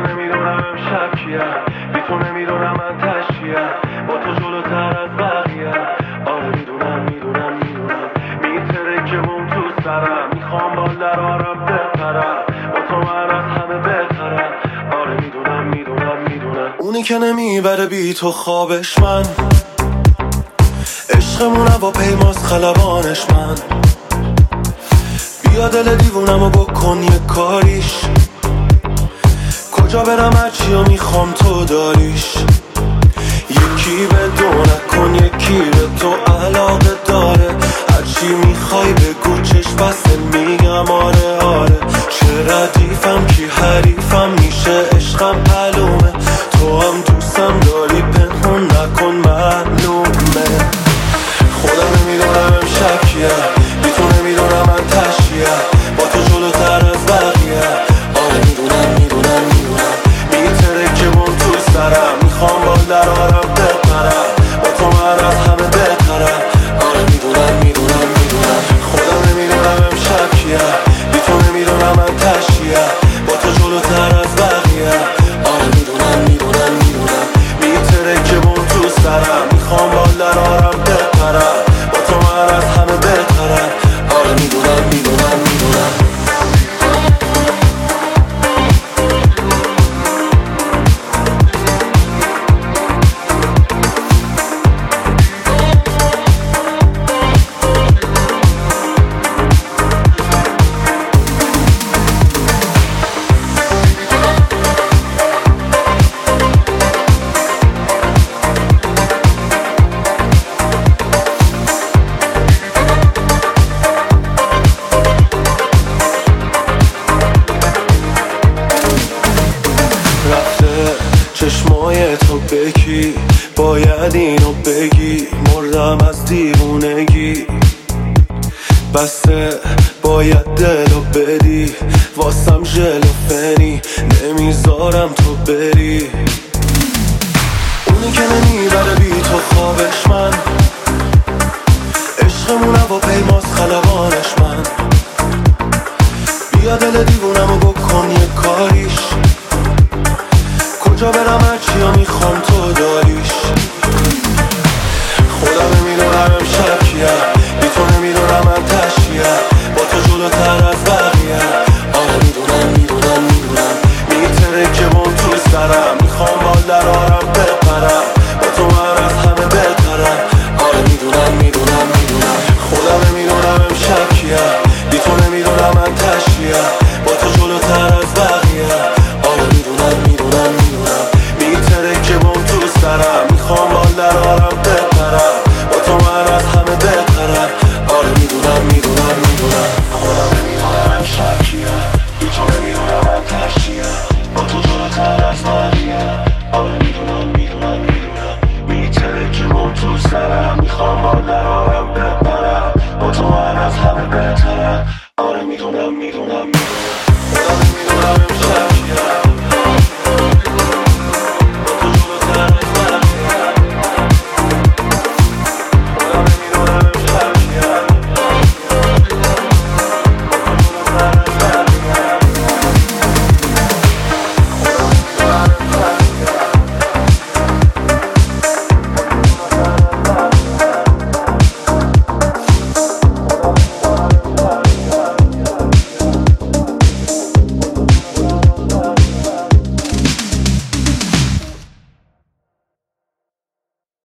نمیدونم امشب کیم، بی تو نمیدونم من تشکیم، با تو جلوتر از بقیه. آره میدونم میتره که بوم تو سرم، میخوام با درارم بپرم، با تو من از همه بهترم. آره میدونم اونی که نمیبره بی تو خوابش من، عشقمون هواپیماست خلبانش من. بیا دل دیوونمو بکن یه کاریش، کجا برم هرچیو میخوام تو داریش. یکی به دو نکن یکی به تو علاقه داره، هرچی میخوای بگو چشم بسته میگم آره. چه ردیفم کی حریفم میشه عشقم معلومه، تو هم دوستم داری پنهون نکن معلومه. خودم نمیدونم امشب کیم، بی تو نمیدونم من تشکیم، با تو جلوتر از بقیه. آره میدونم میتره که بوم تو سرم، میخوام با درارم بپرم، با تو من از همه بهترم. آره میدونم خودم نمیدونم امشب کیم، بی تو نمیدونم من تشکیم، با تو جلوتر از بقیه. آره میدونم میتره که بوم تو سرم، میخوام با درارم بپرم، با تو من از همه بهترم. آره میدونم چشمای تو بکی، باید اینو بگی، مردم از دیوونگی. بسته باید دلو بدی، واسم ژلوفنی، نمیذارم تو بری. اونی که نمیبره بی تو خوابش من، عشقمون هواپیماست خلبانش من. بیا دل دیوونه